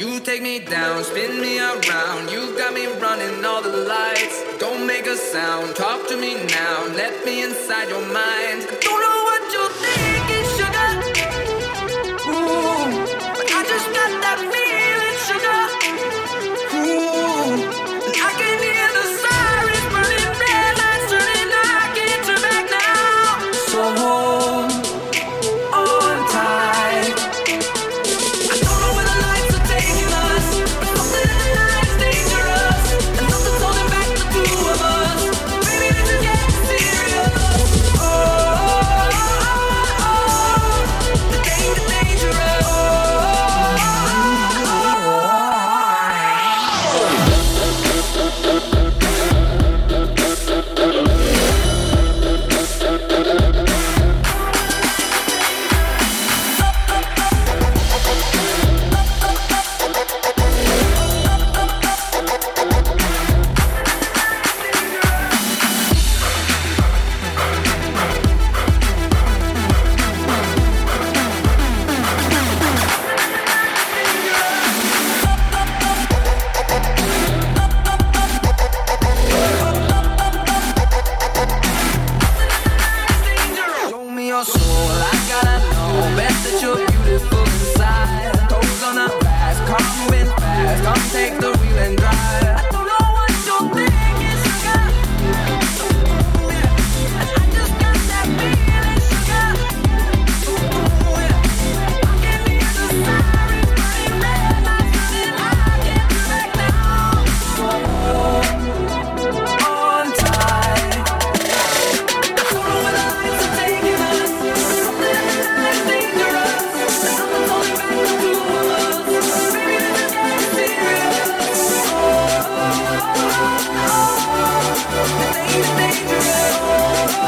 You take me down, spin me around. You got me running all the lights. Don't make a sound, talk to me now. Let me inside your mind. Don't know what you're thinking, sugar. Ooh, but I just got that feeling, sugar. Ooh, and I can hear the sirens burning, red lights turning. I can't turn back now. So hold on tight. I don't know where the lights are taking us, but something in the night's dangerous, and something's holding back the two of us. Baby, this is getting serious. Oh, oh, oh, oh. The danger's dangerous. Oh, show me your soul, I gotta know. Bet that you're beautiful inside. Toes on a blast, come moving fast. Come take the wheel and drive. I don't know what you're thinking, sugar. And I just got that feeling, sugar. I can hear the sirens burning, red lights turning. I can't turn back now. So hold on tight. I don't know where the lights are taking us, but something in the night's dangerous, and something's holding back the two of us. Baby, this is getting serious. Oh, oh, oh, oh. The danger's dangerous. Oh,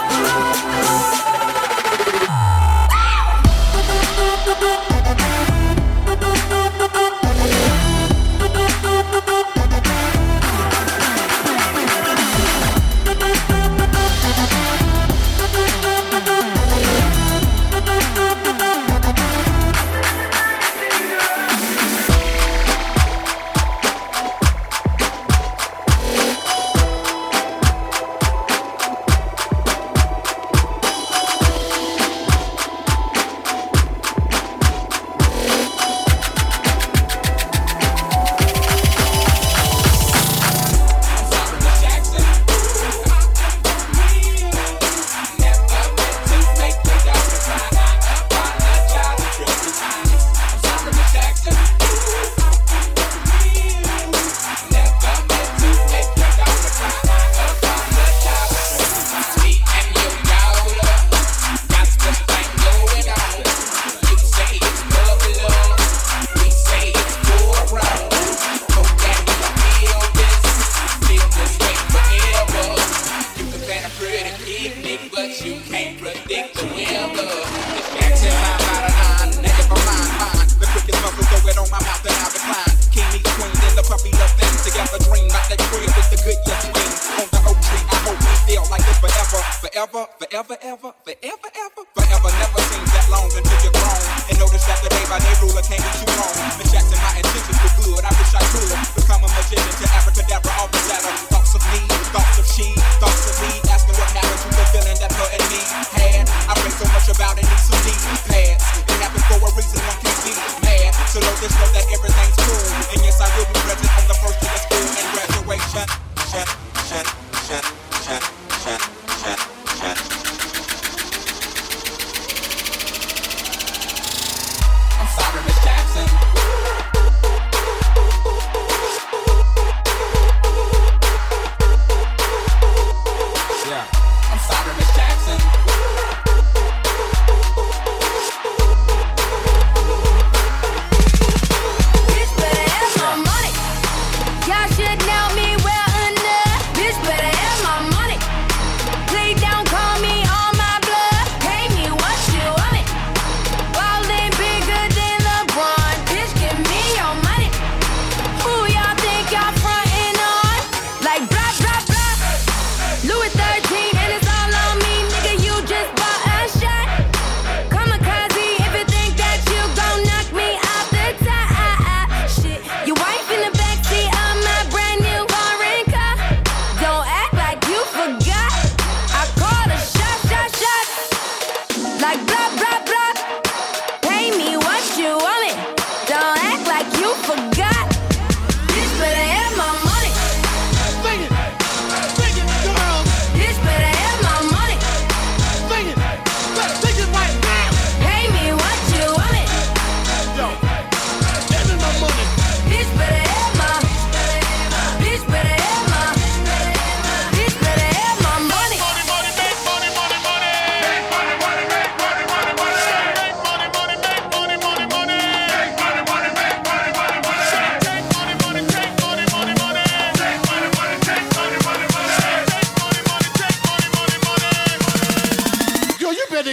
Forever never seems that long until you're grown. And notice that the day by day ruler can't be too long. Miss Jackson, my intentions were good. I wish I could become a magician to abracadabra all the shadow. Thoughts of me, thoughts of she, thoughts of me. Asking what happened to the feeling that her and me had. I pray so much about it, need some knee pads. It happened for a reason, one can't be mad. So just know that everything's cool. And yes, I will be present on the first day of school and graduation. Shut.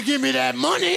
give me that money.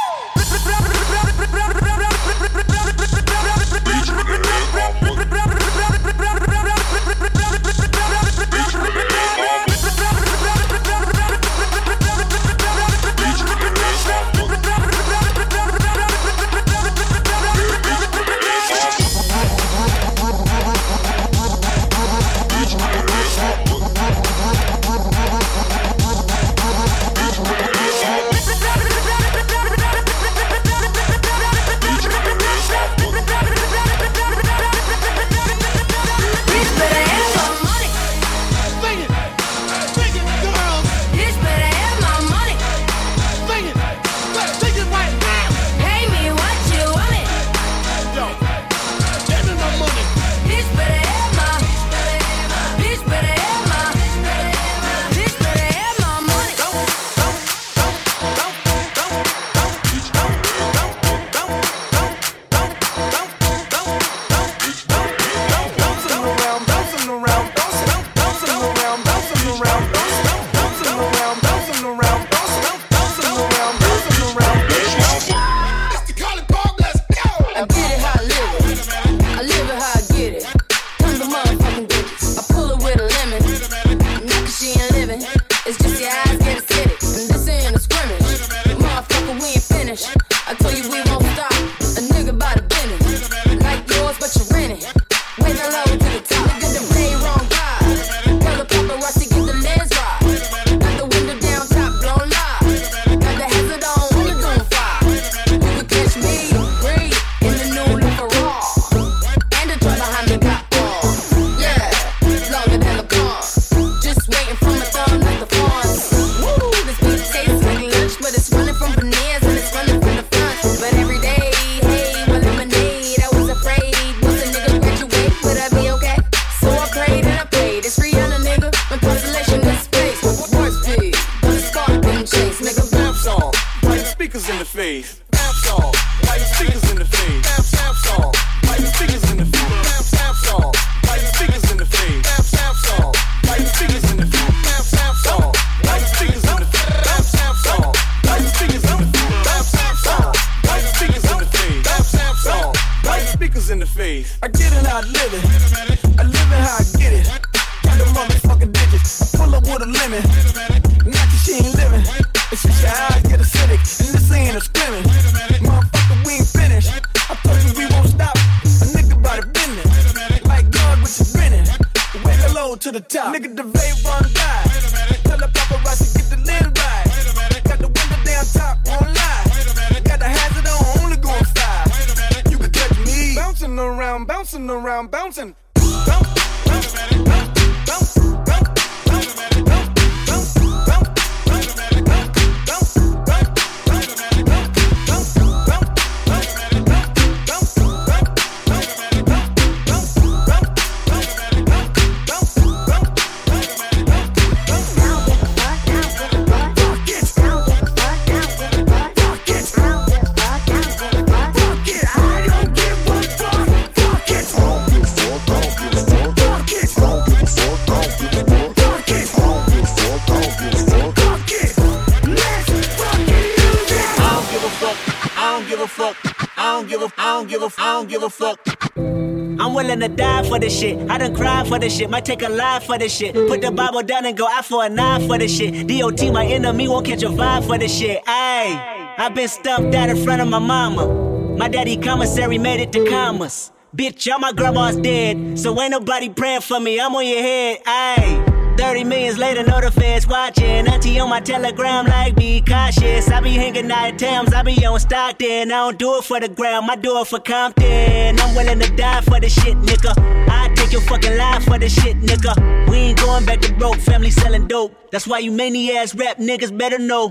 I'm willing to die for this shit. I done cried for this shit. Might take a life for this shit. Put the Bible down and go out for a knife for this shit. DOT, my enemy, won't catch a vibe for this shit. Ayy, I been stumped out in front of my mama. My daddy commissary made it to commas. Bitch, all my grandma's dead, so ain't nobody praying for me. I'm on your head. Ayy. 30 millions later, know the feds watching. Auntie on my telegram like, be cautious. I be hanging out at Tams, I be on Stockton. I don't do it for the gram, I do it for Compton. I'm willing to die for the shit, nigga. I take your fucking life for the shit, nigga. We ain't going back to broke, family selling dope. That's why you many-ass rap niggas better know.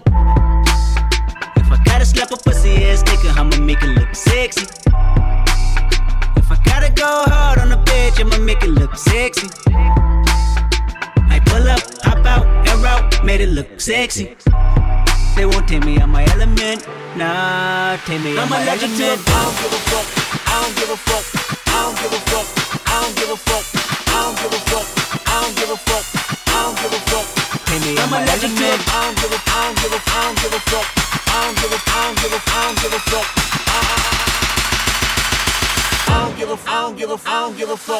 If I gotta slap a pussy ass nigga, I'ma make it look sexy. If I gotta go hard on the bitch, I'ma make it look sexy. Pull up, hop out, air out, made it look sexy. They won't take me out my element, nah, take me out my element. I don't give a fuck, I don't give a fuck, I don't give a fuck, I don't give a fuck, I don't give a fuck, I don't give a fuck, I don't give a fuck. I'm allergic to it. I don't give a fuck. I don't give a fuck. I don't give a fuck. I don't give a fuck. I don't give a fuck.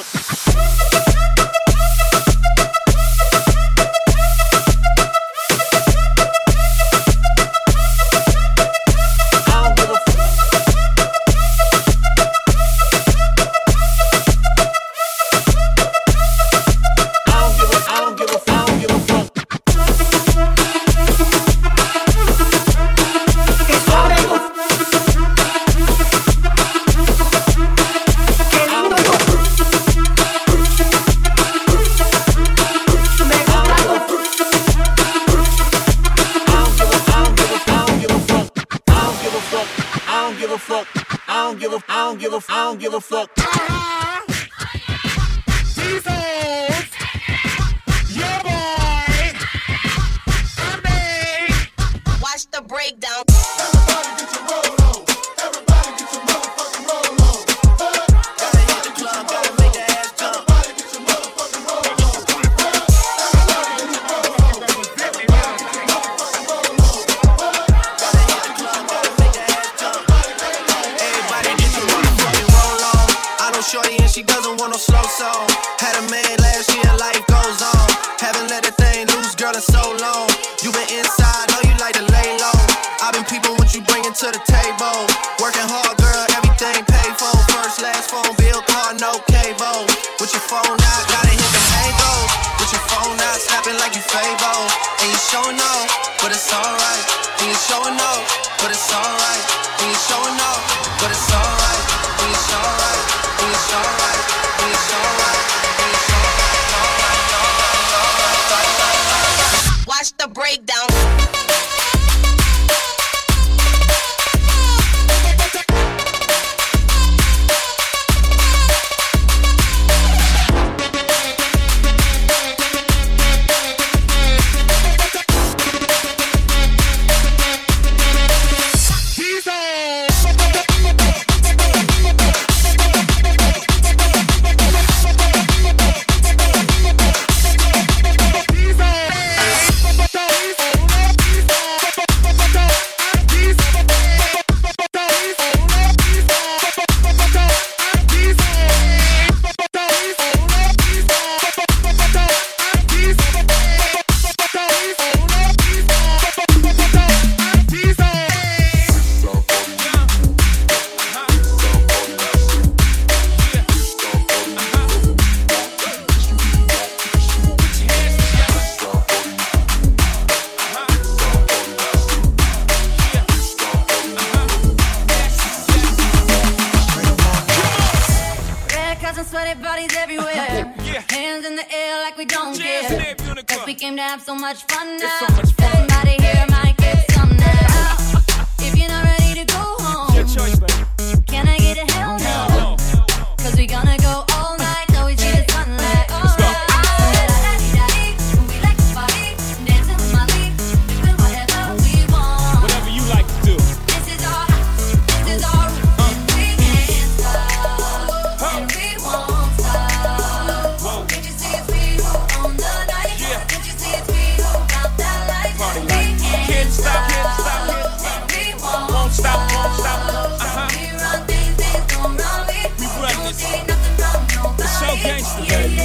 I don't give a fuck. These hoes, yeah boy, I'm big. Watch the breakdown. Everybody get your roll on. Everybody get your motherfucking roll on. Gotta hit the club, gotta make the ass jump. Everybody get your motherfucking roll on. Everybody get your motherfucking roll on. Gotta hit the club, gotta make the ass jump. Everybody get your motherfucking roll on. I know shorty and she doesn't want no slow song. Had a man last year, life goes on. Haven't let the thing loose, girl, in so long. You been inside, know you like to lay low. I've been peeping what you bringing to the table. Working hard, girl, everything paid for. First, last phone bill, car, no cable. With your phone out, gotta hit the angles. With your phone out, snapping like you Fable. And you showing off, but it's alright. And you showing off, but it's alright. And you showing off, but it's alright. And you showing right, and you showing right, and you showing right, and you showing right. Watch the breakdown. So much fun now. Somebody here might get some now. If you're not ready to go home, your choice, baby. Can I get a hell no? Cause we gonna go all night till we see the sunlight. Alright. We like to party, dancing with my lead, doing whatever we want. Whatever you like to do. This is our house, this is our room, and we can't stop, and we won't stop. Whoa. Can't you see it's we who own the night? Yeah. Can't you see it's we who got that light? Party life. Can't stop, can't stop. And we Won't stop, won't stop. we run things, things don't run me. We run Don't this. see nothing from nobody. It's so gangsta, baby.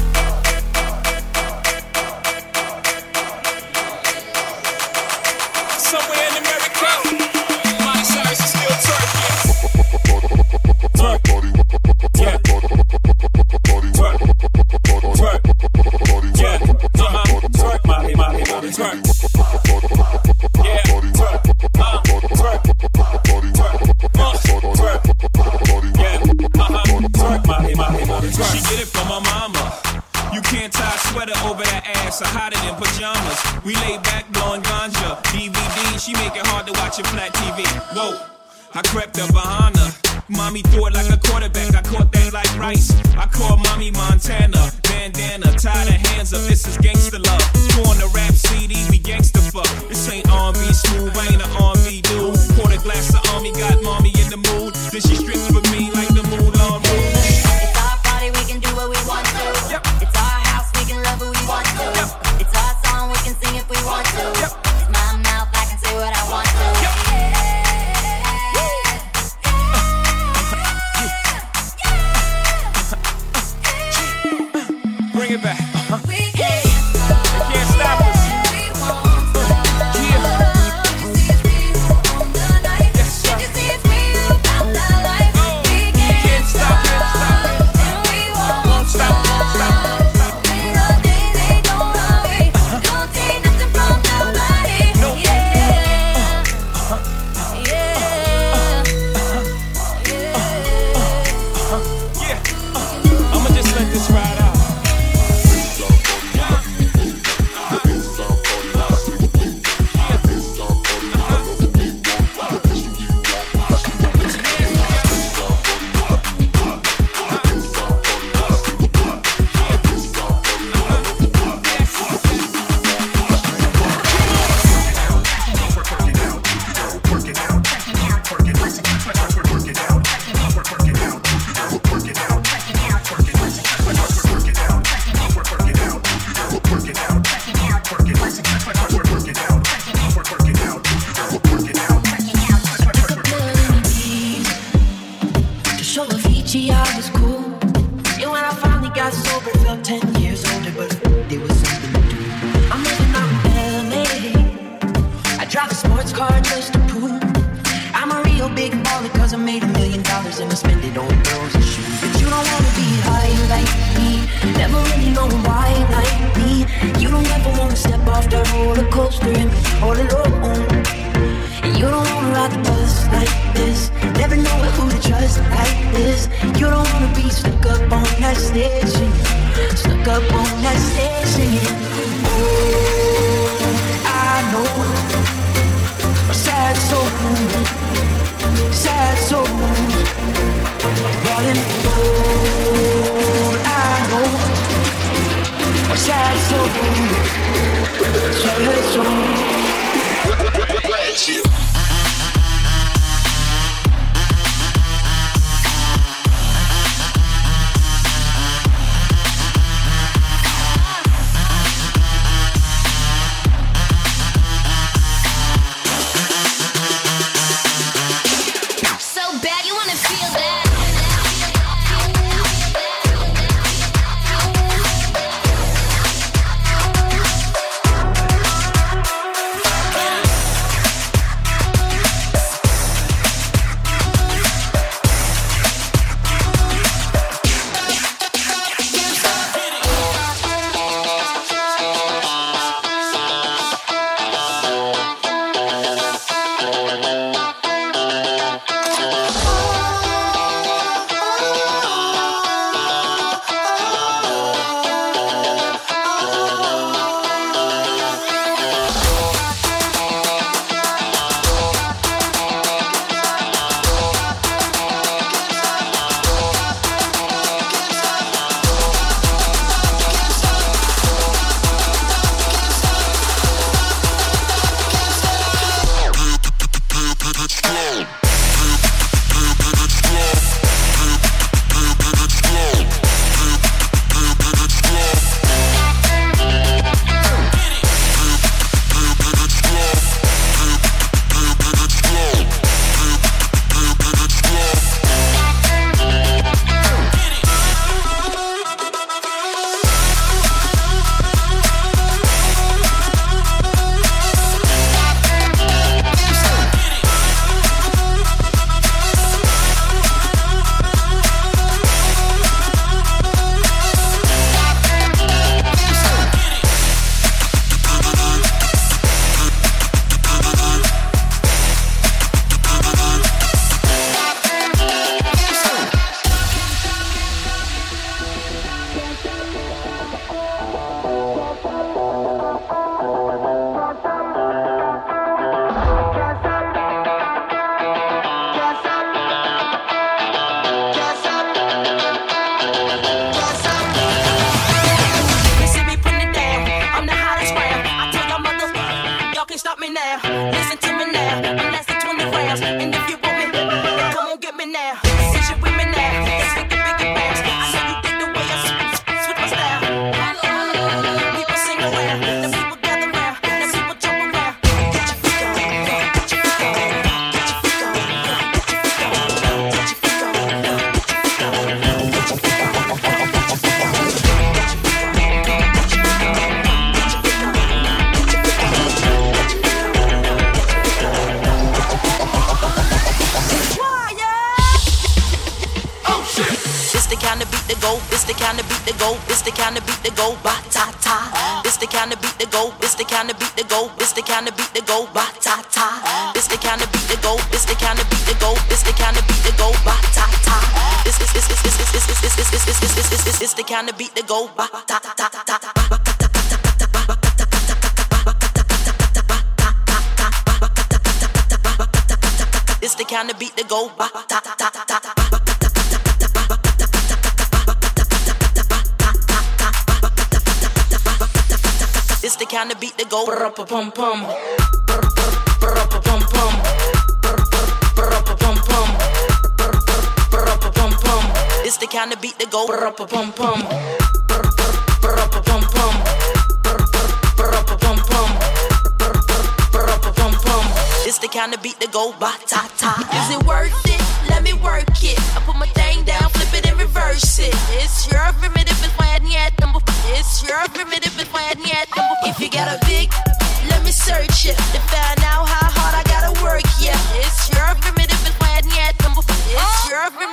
Somewhere in America, Miley Cyrus is still twerking. Twerk. Yeah. Twerk. Twerk. Yeah. Twerk, Miley, Miley, Miley, twerk. Yeah. Twerk. Twerk. Twerk. Twerk. Yeah. Twerk, Miley, Miley, Miley, twerk. She get it from her mama. You can't tie a sweater over that ass or hide it in pajamas. We lay back blowing ganja. DVD, she make it hard to watch a flat TV. Whoa, I crept up behind her. Mommy threw it like a quarterback. I caught that like rice. I called Mommy Montana. Bandana, tie the hands up. This is gangsta love. Pouring the rap CD, we gangsta fuck. This ain't R&B smooth, I ain't an R&B dude. Poured a glass of Army, got Mommy in the mood. Then she strips with me like the Moulin Rouge. It's our party, we can do what we want to. Yep. It's our house, we can love who we want to. Yep. Gee, I was cool. And when I finally got sober, felt 10 years older, but there was something to do. I'm living out in LA. I drive a sports car just to prove I'm a real big baller, cause I made $1 million and I spend it on girls and shoes. But you don't wanna be high like me, never really know why like me. You don't ever wanna step off that roller coaster and be all alone. And you don't wanna ride the bus like this, never know who to trust like this. You don't wanna be stuck up on that stage singing, stuck up on that stage singing. Oh, I know a sad soul, sad soul, running cold. I know a sad soul, sad soul. It's the kind of beat that go ba ta ta ta ta ta. It's the kind of beat that go ba ta ta ta ta ta. It's the kind of beat that go pum pum. It's the kind of beat that go pum pum. It's the kind of beat that go ba ta ta. Is it worth it? Let me work it. I put my thing down, flip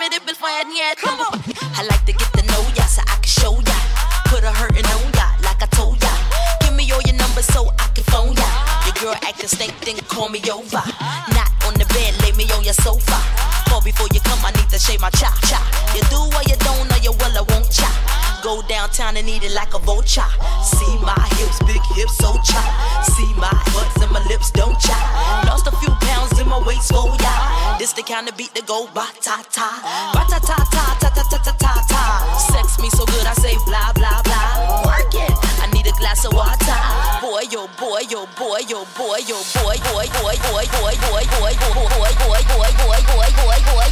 it before I need. Come on. I like to get to know ya so I can show ya. Put a hurtin' on ya like I told ya. Give me all your numbers so I can phone ya. Your girl acting stink, then call me over. Not on the bed, lay me on your sofa. Call before you come, I need to shave my cha. You do or you don't, or you will, I won't cha. Go downtown and eat it like a vulture. See my hips, big hips, so cha. See my butts and my lips, don't cha. Lost a few pounds in my waist, oh yeah. This the kind of beat that go ba-ta-ta. Ba-ta-ta-ta-ta-ta-ta-ta-ta. Sex me so good I say blah, blah, blah. Work it, I need a glass of water. Boy, yo, boy, yo, boy, yo, boy, yo, boy, boy, boy, boy, boy, boy, boy, boy, boy, boy, boy, boy, boy, boy, boy, boy.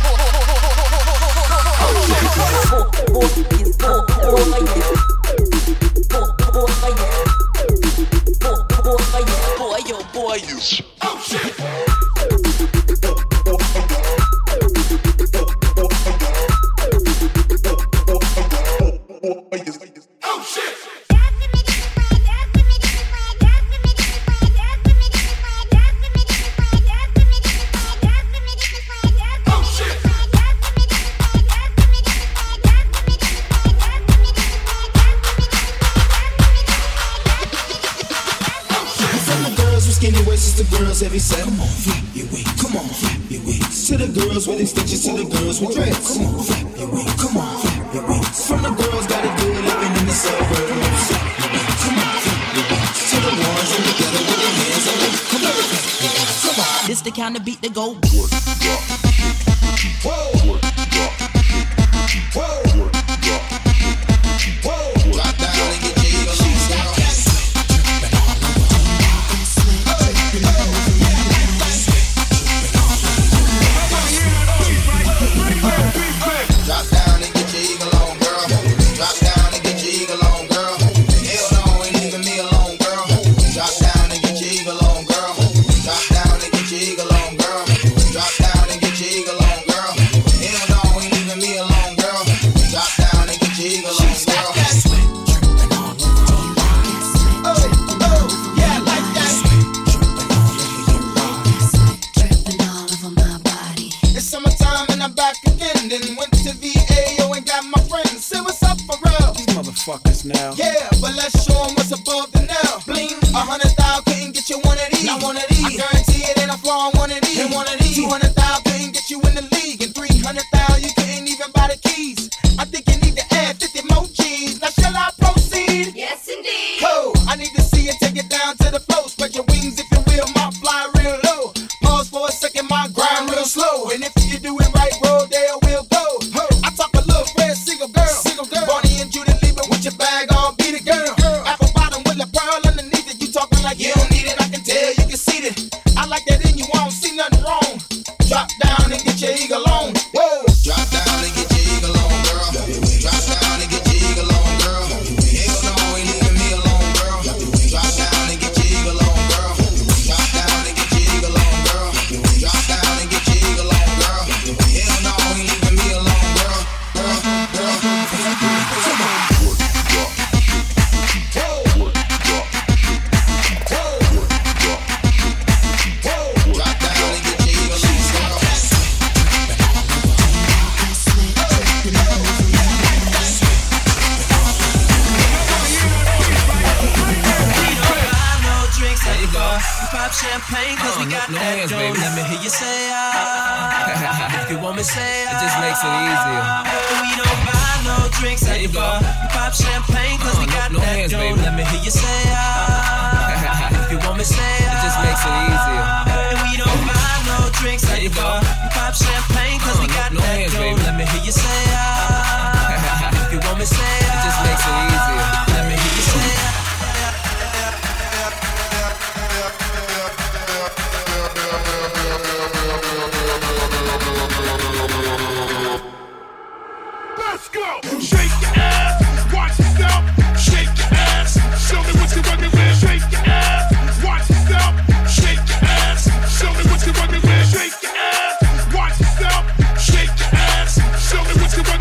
Boy, yo, boy, you. Oh shit. Oh shit. Skinny waist to the girls every set. Come on, flap your wings. Come on, flap your wings. To the girls with extensions, to the girls with dreads. Come on, flap your wings. Come on, flap your wings. From the girls got it good living in the suburbs. Flap your wings. Come on, flap your wings. To the ones in the ghetto with their hands up. Come on, flap your wings. Come on. This the kind of beat that go. Whoa. Whoa. Whoa. Drop down and get jiggy on these girls. Drop down and get your eagle on, girl. Drop down and get your eagle on, girl. Hell no, ain't leaving me alone, girl. Drop down and get your eagle on, girl. Drop down and get your eagle on, girl. Drop down and get your eagle on, girl. Hell no, ain't leaving me alone, girl. Drop down and get your eagle on, girl. Oh, yeah, like that. Dripping all over my body. It's summertime and I'm back again. Then went to VAO and got my friends. Say what's up for real. These motherfuckers now. Yeah, but let's show 'em what's above the now. Bling, 100,000 couldn't get you one of these. Not one of these. I guarantee it ain't a flaw in one of these. And one of these. 200,000 couldn't get you in the league. And 300,000 you couldn't even buy the keys. I think you need to add 50 more G's. Now shall I proceed? Yes, indeed. Ho, I need to see you take it down to the floor. Spread your wings if you will, my fly real low. Pause for a second, my grind real slow. And if you do it right, roll there we'll go. Ho, I talk a little red single girl. Bonnie and Judy leaving with your bag on, be the girl. Apple bottom with a pearl underneath it. You talking like you don't need it, I can tell you can see it. I like that in you, I don't see nothing wrong. Drop down and get your eagle on. Whoa. Drop down and get your eagle on, girl. Drop down and get your eagle on, girl. Hell no, ain't leaving me alone, girl. Drop down and get your eagle on, girl. Drop down and get your eagle on, girl. Drop down and get your eagle on, girl. Hell no, ain't leaving me alone, girl. Come on. Drop down and get your eagle on, girl. There you go. Pop champagne cause we got no hands, baby. Let me hear you say if you want me say it just makes it easier. We don't buy no drinks there you go. Pop champagne cause we got no hands, baby. Let me hear you say if you want me say it just makes it easier. We don't buy no drinks there you go. Pop champagne cause we got no hands, baby. Let me hear you say if you want me say it just makes it easier. Let me hear you say Let's go. Shake your ass, watch yourself. Shake your ass, show me what you're working with. Shake your ass, watch yourself. Shake your ass, show me what you're working with. Shake your ass, watch yourself. Shake your ass, show me what you're working with.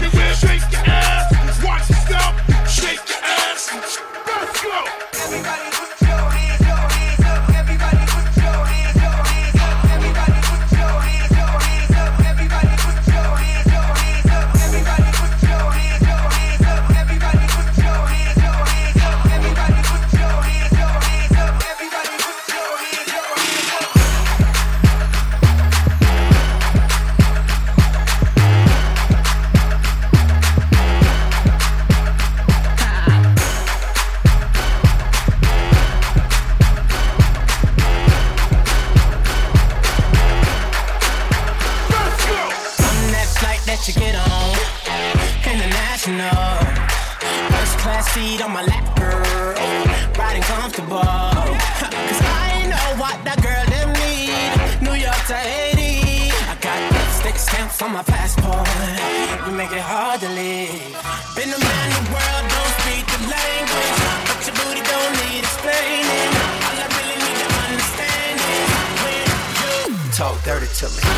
let you get on. International. First class seat on my lap, girl. Riding comfortable. Cause I know what that girl them need. New York to Haiti. I got lipstick stamps on my passport. You make it hard to leave. Been around the world, don't speak the language. But your booty don't need explaining. All I really need to understand is when you talk dirty to me.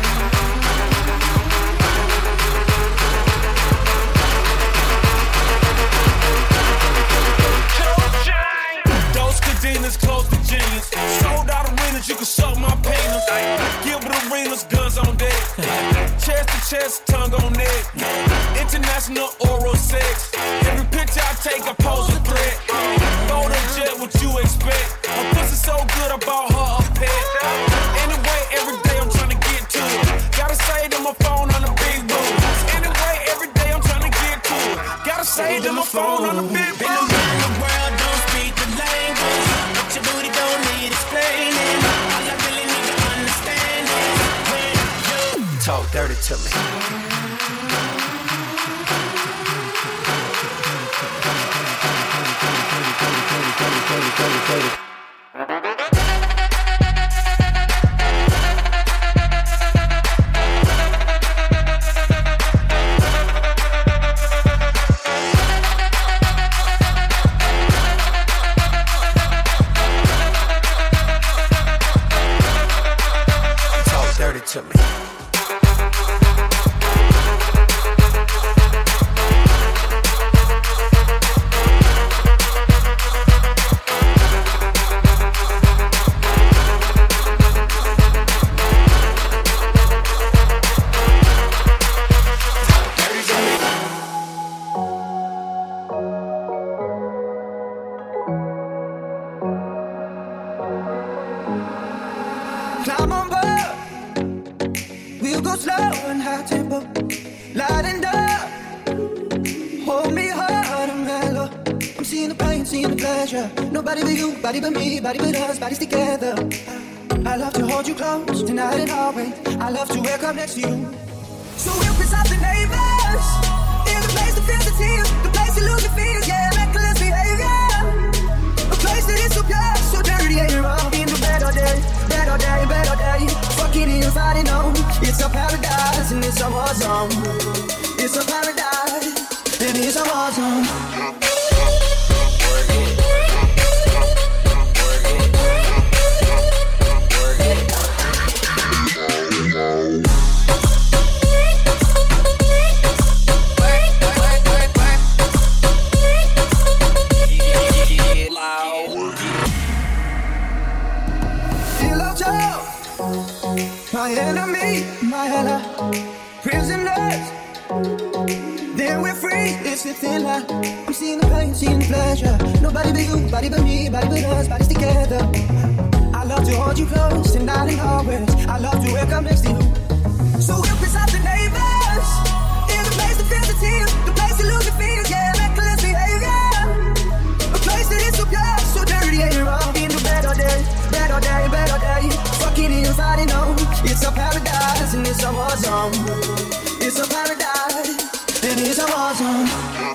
Cadenas close to genius. Sold out arenas, you can suck my penis. Gilbert arenas, guns on deck. Chest to chest, tongue on neck. International oral sex. Every picture I take, I pose a threat. Gold and jet, what you expect? My pussy so good, I bought her a pet. Anyway, every day I'm trying to get to it. Gotta save to my phone on the big room. Anyway, every day I'm trying to get to it. Gotta save to my phone on the big room. Been around the world, don't speak the language. But your booty don't need explaining. All I really need to understand is when you talk dirty to me. To me. Climb on board. We'll go slow and high tempo, light and dark. Hold me hard and mellow. I'm seeing the pain, seeing the pleasure. Nobody but you, body but me, body but us, bodies together. I love to hold you close tonight and always. I love to wake up next to you. So we'll piss off the neighbors. In the place to feel the tears, the place to lose your fears, yeah, reckless behavior. A place that is so pure, so dirty and wrong. In the better day, better day, better day. Fucking in fighting on. It's a paradise and it's a war zone. It's a paradise and it's a war zone. My enemy, my ally, prisoners. Then we're free, it's a thin line. I'm seeing the pain, seeing the pleasure. Nobody but you, body but me, body but us, bodies together. I love to hold you close tonight and always. I love to wake up next to you. So we'll piss off the neighbors. In the place to feel the tears, the place to lose your fears, yeah, reckless behavior. A place that is so pure, so dirty and wrong. In the better day, better day, better day. Fucking in fighting on. It's a paradise and it's a war zone. It's a paradise and it's a war zone.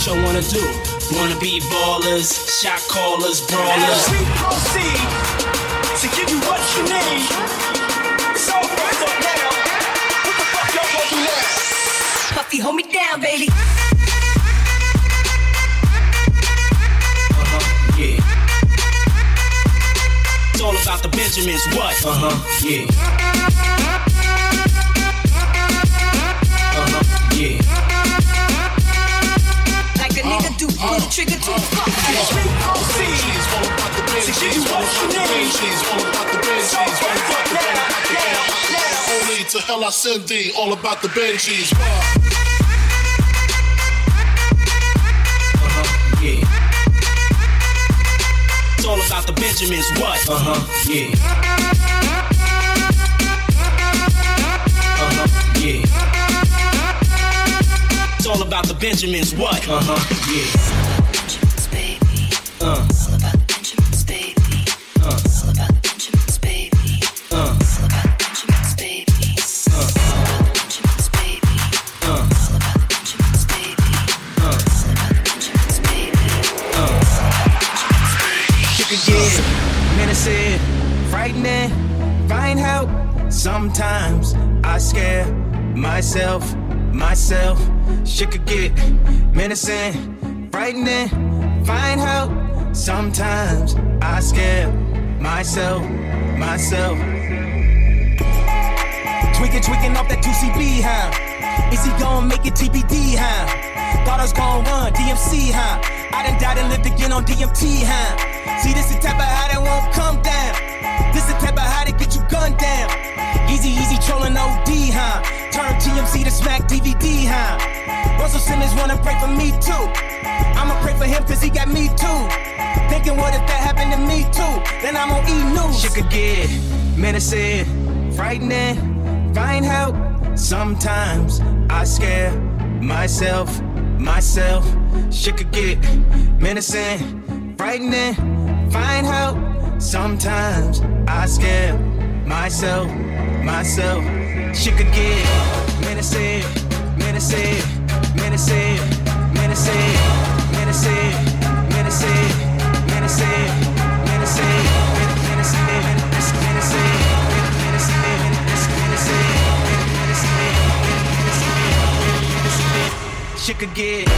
y'all wanna do? Wanna be ballers, shot callers, brawlers. As we proceed to give you what you need. So first up now, what the fuck y'all gonna do now? Puffy, hold me down, baby. Yeah. It's all about the Benjamins, what? Yeah. Yeah. Like a nigga do, pull the trigger to the fuck. As we proceed to give you what you need. So first up now. Only to hell I send thee, all about the Benjis. Yeah. It's all about the Benjamins, what? Yeah. Yeah. It's all about the Benjamins, what? Yeah. Benjamins, baby. All about the Benjamins, baby. All about the Benjamins, baby. All about the Benjamins, baby. All about the Benjamins, baby. All about the Benjamins, baby. All about the Benjamins, baby. You could get menacing, frightening, find help. Sometimes I scare myself. Shit could get menacing, frightening, find help. Sometimes I scare myself. Tweaking off that 2CB, huh? Is he gon' make it TBD, huh? Thought I was gon' run DMC, huh? I done died and lived again on DMT, huh? See, this the type of high that won't come down. This the type of high that get you gunned down. Easy trolling OD, huh? Turn TMC to smack DVD, huh? Russell Simmons wanna pray for me too. I'ma pray for him cause he got me too. Thinking what if that happened to me too? Then I'm on E-News. Shit could get menacing, frightening, find help. Sometimes I scare myself. Shit could get menacing, frightening, find help. Sometimes I scare myself. Shit could get menacing, shit could get.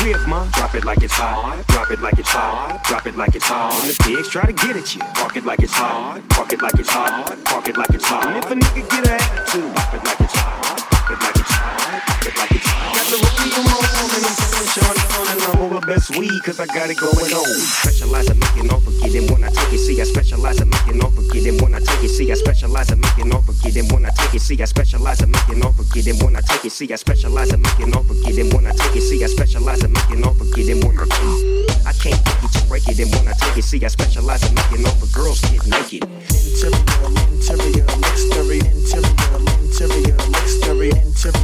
crib, ma. Drop it like it's hot. Drop it like it's hot. Drop it like it's hot. When the pigs try to get at you, park it like it's hot. Park it like it's hot. Park it like it's hot. And if a nigga get an attitude, pop it like it's hot. Pop it like it's hot. Pop it like it's hot. Got the rookie on and I'm putting Sean on and I'm over best weed cause I got it going on. Specialize in making off forget and when I take it, see I specialize in making off forget and when I take it, see I specialize in making off forget and when I take it, see I specialize in making off forget and when I take it, see I specialize in making off forget and when I take it, see I specialize in making off forget and when I take it, I can't take it, just break it and when I take it, see I specialize in making off for girls get naked. Interior, exterior, interior, exterior, exterior,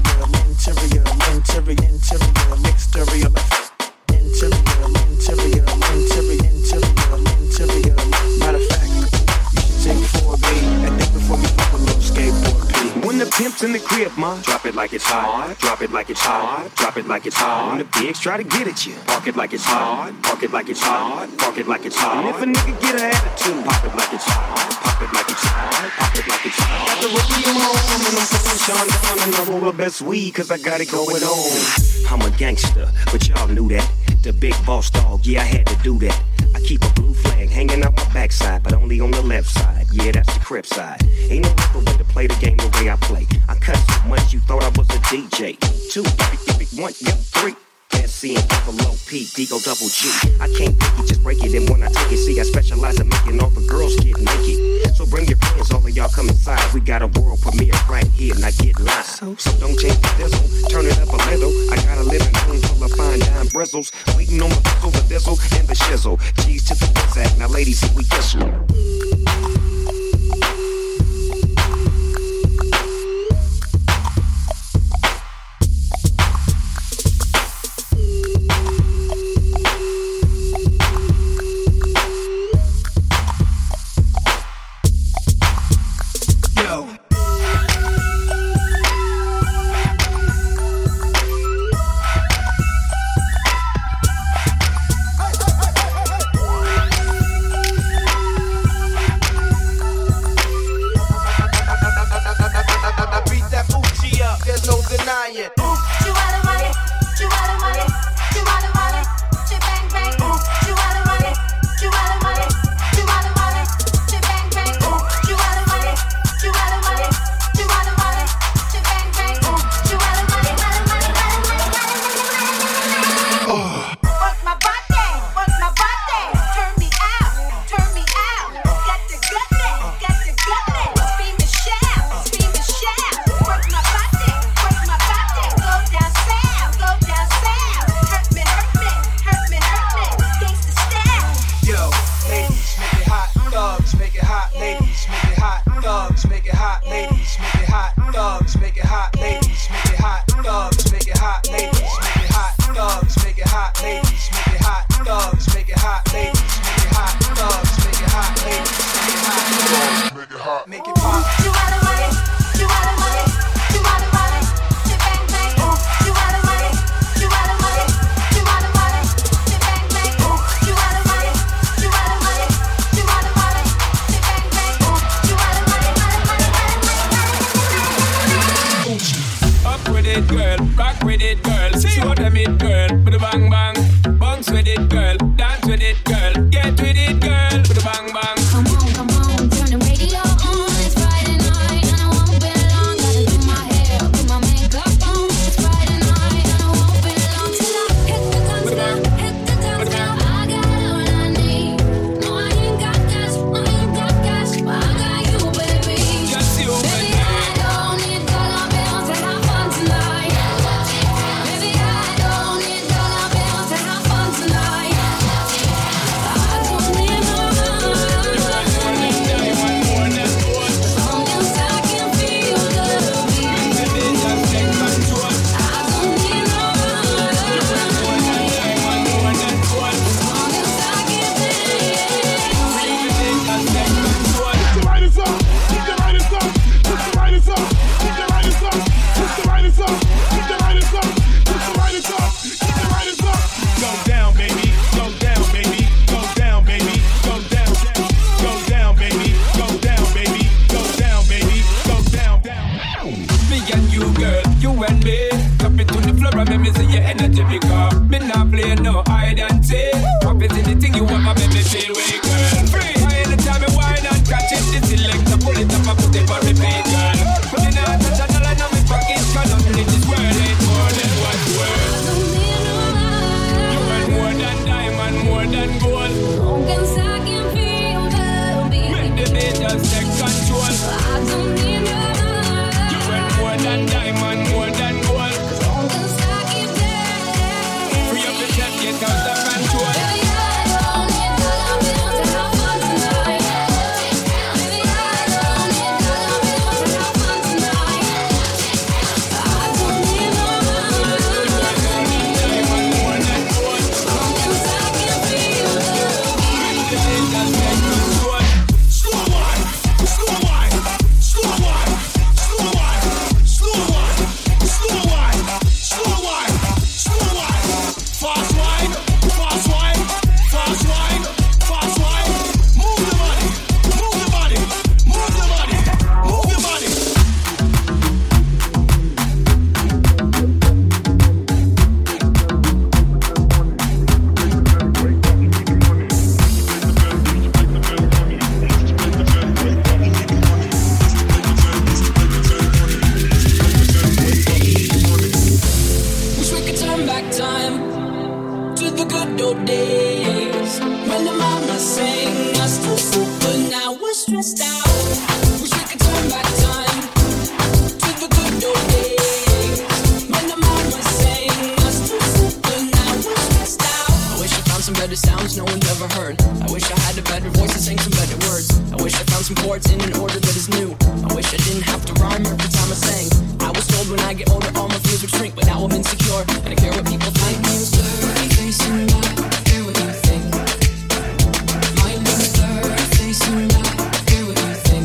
matter of fact, you should take 4B and think before you fuck a little skateboard P. When the pimp's in the crib, ma, drop it like it's hot. Drop it like it's hot. Drop it like it's hot. When the pigs try to get at you, park it like it's hot. Park it like it's hot. Park it like it's hot. And if a nigga get an attitude, pop it like it's hot. Pop it like it's hot. Pop it like it's hot. Got the rookie on and I'm putting Sean down and I'm over best weed cause I got it going on. I'm a gangster, but y'all knew that. The big boss dog, yeah, I had to do that. I keep a blue flag hanging out my backside, but only on the left side. Yeah, that's the crib side. Ain't no other way to play the game the way I play. I cut so much you thought I was a DJ. 2, 1, 3. SC and Buffalo P, Digo double G. I can't take it, just break it. And when I take it, see, I specialize in making all the girls get naked. So bring your friends, all of y'all come inside. We got a world premiere right here, now get live. So don't change the diesel, turn it up a little. I got a living room full of fine dime bristles. Waiting on the bizzle, the dizzle, and the shizzle. G's to the act, now ladies, if we whistle. than gold. Aunque saquen feel, baby. Make the beat just take control. I don't need your love. You want more than diamond, more than gold. Aunque saquen feel. Free up yourself, get out of control. Baby, I don't need your love. We want to have fun tonight. Baby, I don't need your love. We want to have fun tonight. I don't need no love. Diamond, more than gold. Aunque saquen feel, Make the beat just take control. Slow wine, slow wine, slow wine, slow wine, slow wine, slow wine, slow wine, slow wine. Fast wine, fast wine, fast wine, fast wine. Move the body, move the body, move the body, move your body. Wish we could turn back time to the good old days when the mama sang us to sleep, but now we're stressed out. Wish we could turn back time to the good old days when the mama sang us to sleep, but now we're stressed out. I wish I found some better sounds no one's ever heard. I wish I had a better voice and sang some better words. I wish I found some chords in an order that is new. I wish I didn't have to rhyme every time I sang. I was told when I get older all my fears would shrink, but now I'm insecure and I care what people think. My name's Dirty Face and I care what you think. My name's Dirty Face and I care what you think.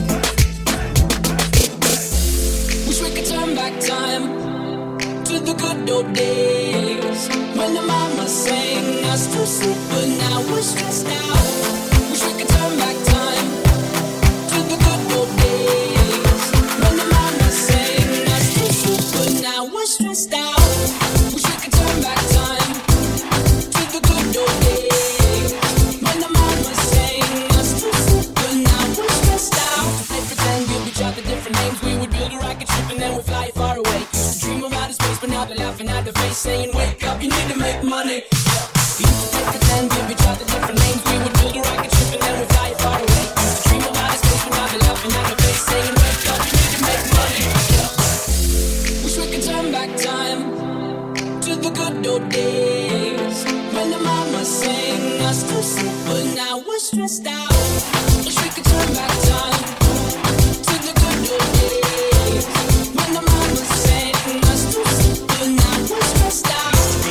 Wish we could turn back time to the good old days when the mama sang us to sleep, but now we're stressed out. Wish we could turn back time to the good old days when the mama sang us to sleep, but now we're stressed out. Wish we could turn back time to the good old days when the mama sang us to sleep, but now we're stressed out. They pretend you'd each other different names. We would build a rocket ship and then we'd fly far away. Used to dream of outer space, but now they're laughing at the face, saying, "Wake up, you need to make money." We used to pretend give each other different names. We would build a rocket ship and then we'd fly far away. Used to dream of outer space, but now they're laughing at the face, saying, "Wake up, you need to make money." Wish we could turn back time to the good old days when the mama sang us to sleep, but now we're stressed out. Wish we could turn back time to the good old days when the mama sang us to sleep, but now we're stressed out.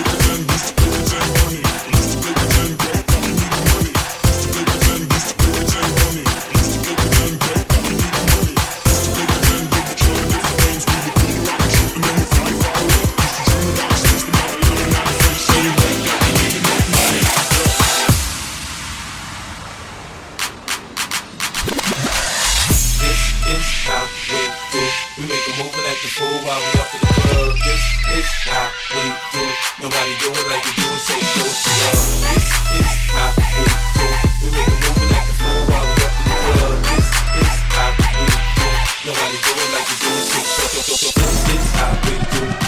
We make a move and act the fool while we up in the club. This is how we do it. Nobody do it like we do it. Say so to love. This is how we do it. We make a move and act the fool while we up in the club. This is how we do it. Nobody do it like we do it. Say so. This is how we do it.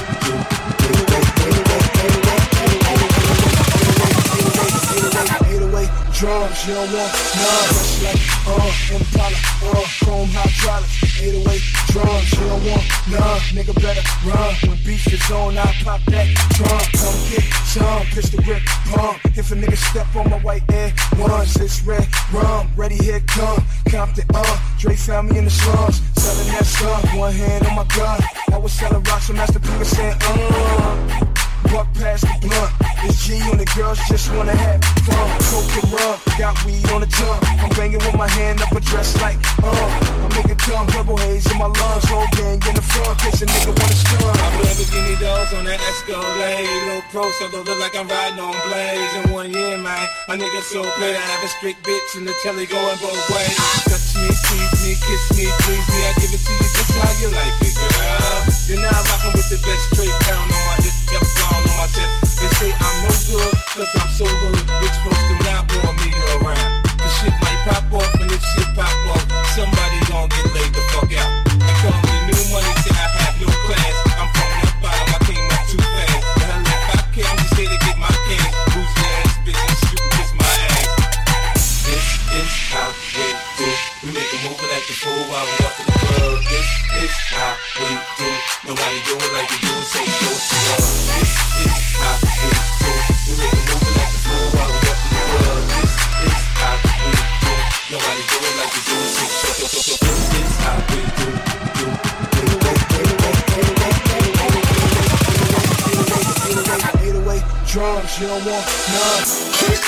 Drums, you don't want none. Rush like, Impala, chrome hydraulics. 808 drums, you don't want none. Nigga better run. When beef is on, I pop that drum. Come get some, pistol grip, pump. If a nigga step on my white air ones, it's red rum. Ready, here come. Compton, Dre found me in the slums. Selling that skunk, one hand on my gun. I was selling rocks, so Master P was saying, Walk past the blunt. It's G and the girls just wanna have fun. Coke and rum, got weed on the tongue. I'm banging with my hand up a dress like, I'm making tongue, purple haze in my lungs. Whole gang in the front, case a nigga wanna stun. I'm Lamborghini doors on that Escalade. Little pro, so don't look like I'm riding on blades. In 1 year, man, my nigga so paid. I have a strict bitch and the telly going both ways. Touch me, squeeze me, kiss me, please me. I give it to you just how you like it, girl. You're now rocking with the best straight down on my hip, yep, on my chest. They say I'm no good, cause I'm so good. Bitch, folks do not want me around. The shit might pop off, and if shit pop off, somebody gon' get laid the fuck out. They call me new money, say I have no class. I'm from that bottom, I came up too fast. The hell if I can, I'm just here to get my cash. Who's your ass, bitch, and shoot, kiss my ass. drugs, you don't want none.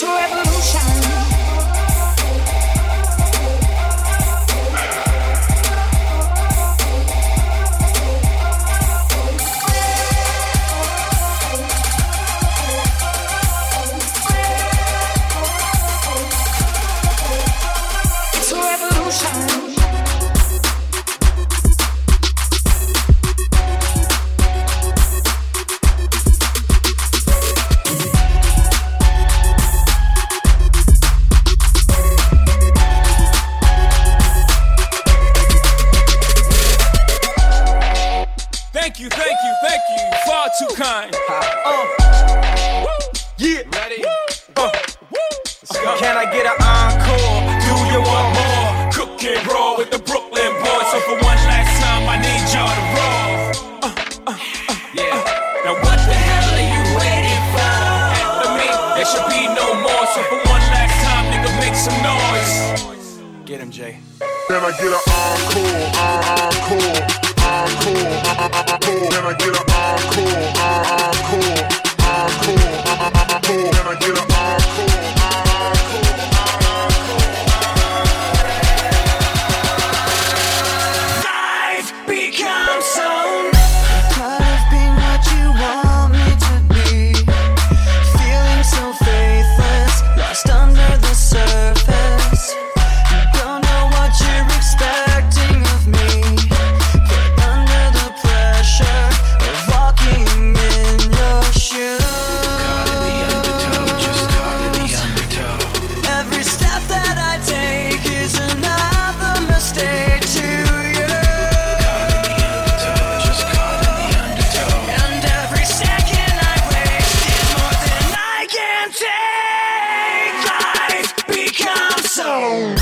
a revolution. Thank you, far too kind. Yeah, ready? Can I get an encore? Do you want more? Cook and roll with the Brooklyn boys. So for one last time, I need y'all to roll. Yeah. Now what the hell are you waiting for? After me, there should be no more. So for one last time, nigga, make some noise. Get him, Jay. Can I get an encore? Encore. Encore. Can I get an encore? Encore. Encore. Can I get an encore? Life becomes so tired of being what you want me to be. Feeling so faithless, lost under the surface. Don't know what you're expecting of me. Put under the pressure of walking in your shoes. Caught in the undertow, just caught in the undertow. Every step that I take is another mistake to you. Caught in the undertow, just caught in the undertow. And every second I waste is more than I can take. Life becomes so